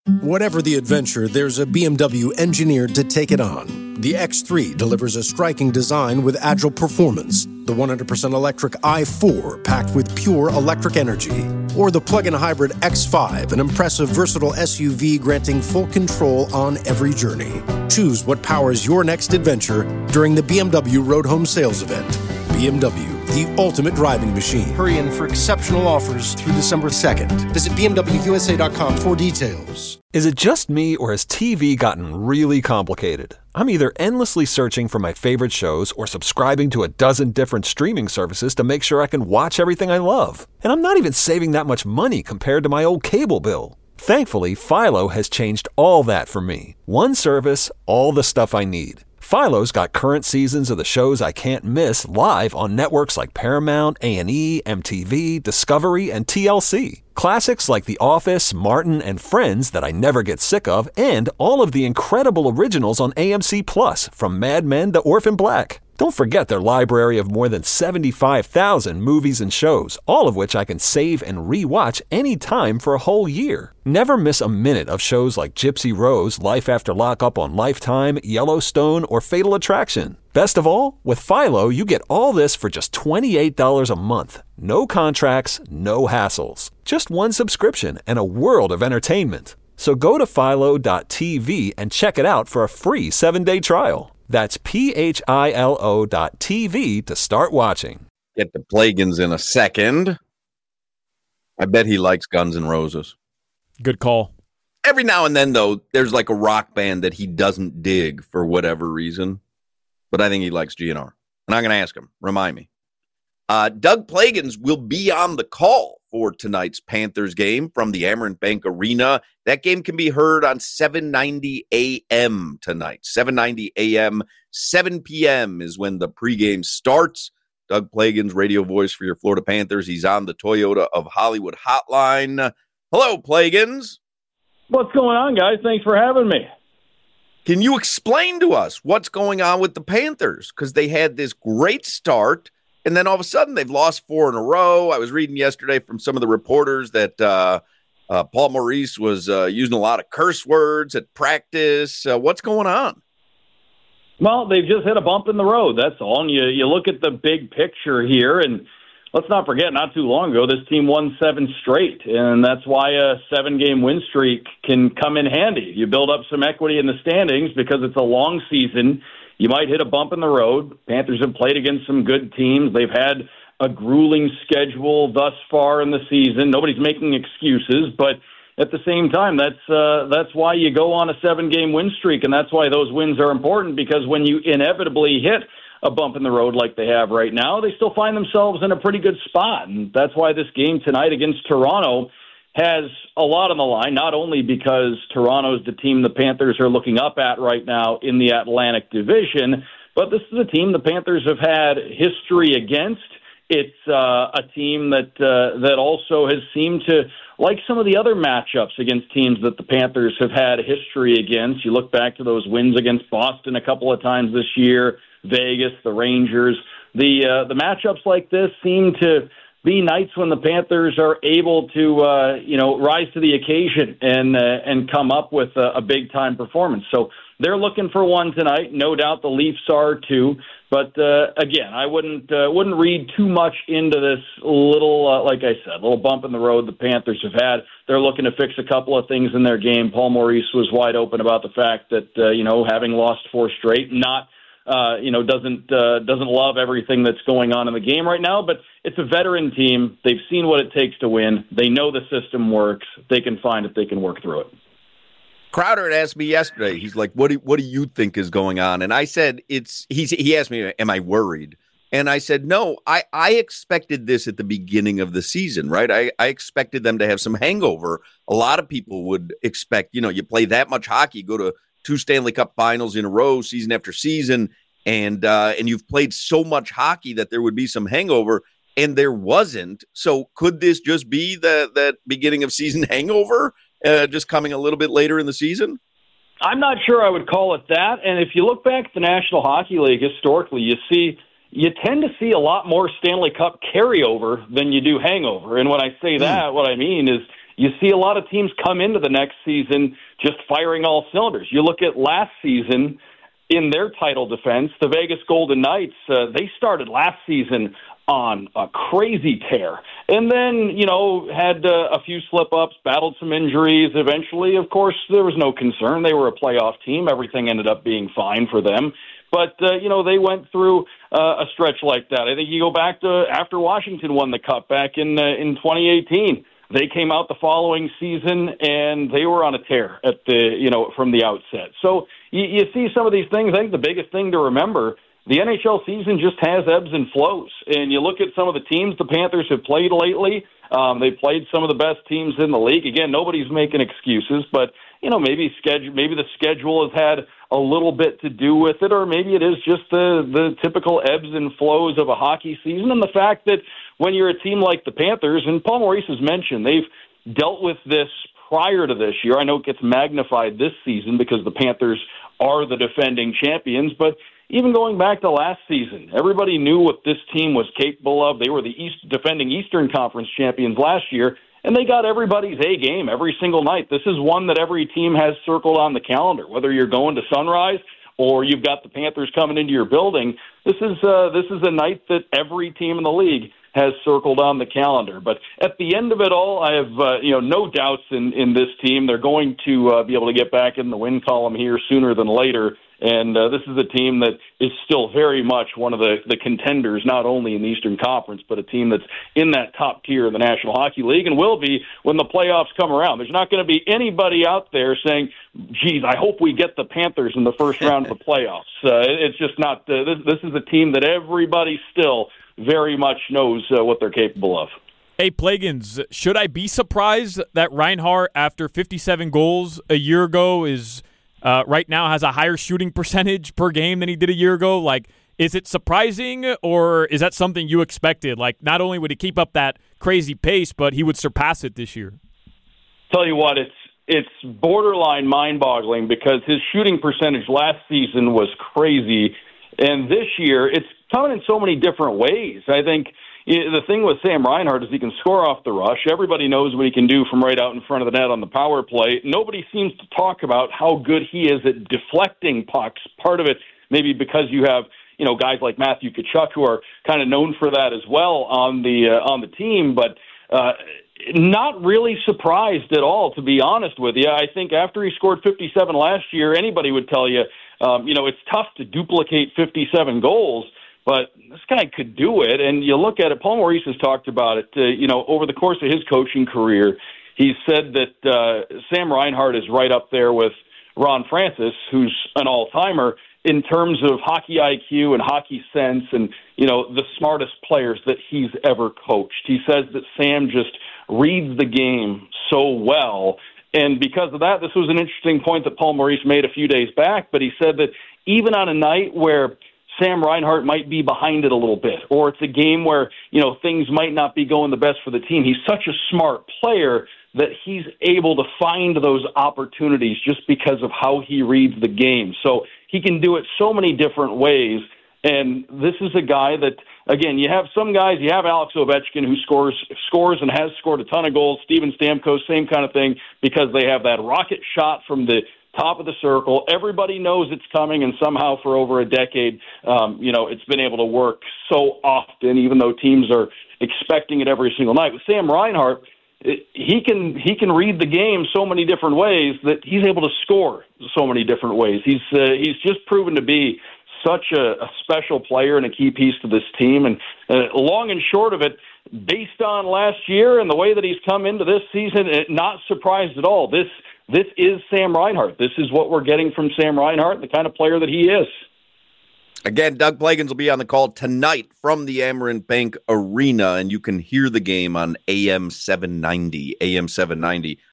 Whatever the adventure, there's a BMW engineered to take it on. The X3 delivers a striking design with agile performance. The 100% electric i4 packed with pure electric energy. Or the plug-in hybrid X5, an impressive versatile SUV granting full control on every journey. Choose what powers your next adventure during the BMW Road Home Sales Event. BMW, the ultimate driving machine. Hurry in for exceptional offers through December 2nd. Visit BMWUSA.com for details. Is it just me, or has TV gotten really complicated? I'm either endlessly searching for my favorite shows or subscribing to a dozen different streaming services to make sure I can watch everything I love. And I'm not even saving that much money compared to my old cable bill. Thankfully, Philo has changed all that for me. One service, all the stuff I need. Philo's got current seasons of the shows I can't miss live on networks like Paramount, A&E, MTV, Discovery, and TLC. Classics like The Office, Martin, and Friends that I never get sick of, and all of the incredible originals on AMC+, from Mad Men to Orphan Black. Don't forget their library of more than 75,000 movies and shows, all of which I can save and re-watch anytime for a whole year. Never miss a minute of shows like Gypsy Rose, Life After Lockup on Lifetime, Yellowstone, or Fatal Attraction. Best of all, with Philo, you get all this for just $28 a month. No contracts, no hassles. Just one subscription and a world of entertainment. So go to philo.tv and check it out for a free 7-day trial. That's philo.tv to start watching. Get to Plagans in a second. I bet he likes Guns N' Roses. Good call. Every now and then, though, there's like a rock band that he doesn't dig for whatever reason. But I think he likes GNR. And I'm going to ask him. Remind me. Doug Plagans will be on the call for tonight's Panthers game from the Amerant Bank Arena. That game can be heard on 7:90 a.m. tonight. 7:90 a.m., 7 p.m. is when the pregame starts. Doug Plagans, radio voice for your Florida Panthers. He's on the Toyota of Hollywood hotline. Hello, Plagans. What's going on, guys? Thanks for having me. Can you explain to us what's going on with the Panthers? Because they had this great start, and then all of a sudden they've lost 4 in a row. I was reading yesterday from some of the reporters that Paul Maurice was using a lot of curse words at practice. What's going on? Well, they've just hit a bump in the road, that's all. And you look at the big picture here, and let's not forget, not too long ago, this team won 7 straight, and that's why a 7-game win streak can come in handy. You build up some equity in the standings because it's a long season. You might hit a bump in the road. Panthers have played against some good teams. They've had a grueling schedule thus far in the season. Nobody's making excuses, but at the same time, that's why you go on a 7-game win streak, and that's why those wins are important, because when you inevitably hit a bump in the road like they have right now, they still find themselves in a pretty good spot. And that's why this game tonight against Toronto has a lot on the line, not only because Toronto's the team the Panthers are looking up at right now in the Atlantic Division, but this is a team the Panthers have had history against. It's a team that also has seemed to, like some of the other matchups against teams that the Panthers have had a history against. You look back to those wins against Boston a couple of times this year, Vegas, the Rangers. The matchups like this seem to be nights when the Panthers are able to rise to the occasion and come up with a big time performance. So they're looking for one tonight. No doubt the Leafs are too. But again, I wouldn't read too much into this little, like I said, little bump in the road the Panthers have had. They're looking to fix a couple of things in their game. Paul Maurice was wide open about the fact that having lost 4 straight, doesn't love everything that's going on in the game right now. But it's a veteran team. They've seen what it takes to win. They know the system works. They can find it. They can work through it. Crowder had asked me yesterday, he's like, what do you think is going on? And I said, he asked me, am I worried? And I said, no, I expected this at the beginning of the season, right? I expected them to have some hangover. A lot of people would expect, you play that much hockey, go to 2 Stanley Cup finals in a row, season after season, and you've played so much hockey that there would be some hangover, and there wasn't. So could this just be that beginning of season hangover? Just coming a little bit later in the season? I'm not sure I would call it that. And if you look back at the National Hockey League historically, you tend to see a lot more Stanley Cup carryover than you do hangover. And when I say that, what I mean is you see a lot of teams come into the next season just firing all cylinders. You look at last season in their title defense, the Vegas Golden Knights, they started last season on a crazy tear. And then, had a few slip-ups, battled some injuries. Eventually, of course, there was no concern. They were a playoff team. Everything ended up being fine for them. But, they went through a stretch like that. I think you go back to after Washington won the Cup back in 2018. They came out the following season, and they were on a tear at from the outset. So you see some of these things. I think the biggest thing to remember, the NHL season just has ebbs and flows. And you look at some of the teams the Panthers have played lately. They played some of the best teams in the league. Again, nobody's making excuses, but maybe the schedule has had a little bit to do with it, or maybe it is just the typical ebbs and flows of a hockey season, and the fact that when you're a team like the Panthers, and Paul Maurice has mentioned, they've dealt with this prior to this year. I know it gets magnified this season because the Panthers are the defending champions, but even going back to last season, everybody knew what this team was capable of. They were the defending Eastern Conference champions last year, and they got everybody's A game every single night. This is one that every team has circled on the calendar, whether you're going to Sunrise or you've got the Panthers coming into your building. This is a night that every team in the league has circled on the calendar. But at the end of it all, I have no doubts in this team. They're going to be able to get back in the win column here sooner than later. And this is a team that is still very much one of the contenders, not only in the Eastern Conference, but a team that's in that top tier of the National Hockey League and will be when the playoffs come around. There's not going to be anybody out there saying, geez, I hope we get the Panthers in the first round of the playoffs. It's just not this is a team that everybody still very much knows what they're capable of. Hey, Plagans, should I be surprised that Reinhart, after 57 goals a year ago, is right now has a higher shooting percentage per game than he did a year ago? Like, is it surprising, or is that something you expected? Like, not only would he keep up that crazy pace, but he would surpass it this year. Tell you what, it's borderline mind-boggling because his shooting percentage last season was crazy, and this year it's coming in so many different ways. I think the thing with Sam Reinhart is he can score off the rush. Everybody knows what he can do from right out in front of the net on the power play. Nobody seems to talk about how good he is at deflecting pucks. Part of it maybe because you have guys like Matthew Tkachuk who are kind of known for that as well on the team, but not really surprised at all, to be honest with you. I think after he scored 57 last year, anybody would tell you, it's tough to duplicate 57 goals. But this guy could do it, and you look at it, Paul Maurice has talked about it, over the course of his coaching career. He said that Sam Reinhart is right up there with Ron Francis, who's an all-timer, in terms of hockey IQ and hockey sense and, the smartest players that he's ever coached. He says that Sam just reads the game so well, and because of that, this was an interesting point that Paul Maurice made a few days back, but he said that even on a night where Sam Reinhart might be behind it a little bit, or it's a game where, things might not be going the best for the team. He's such a smart player that he's able to find those opportunities just because of how he reads the game. So he can do it so many different ways. And this is a guy that, again, you have some guys, you have Alex Ovechkin who scores and has scored a ton of goals. Steven Stamkos, same kind of thing, because they have that rocket shot from the top of the circle. Everybody knows it's coming, and somehow for over a decade, it's been able to work so often, even though teams are expecting it every single night. With Sam Reinhart, he can read the game so many different ways that he's able to score so many different ways. He's just proven to be such a special player and a key piece to this team. And long and short of it, based on last year and the way that he's come into this season, not surprised at all. This is Sam Reinhart. This is what we're getting from Sam Reinhart, the kind of player that he is. Again, Doug Plagans will be on the call tonight from the Amerant Bank Arena, and you can hear the game on AM 790. AM 790.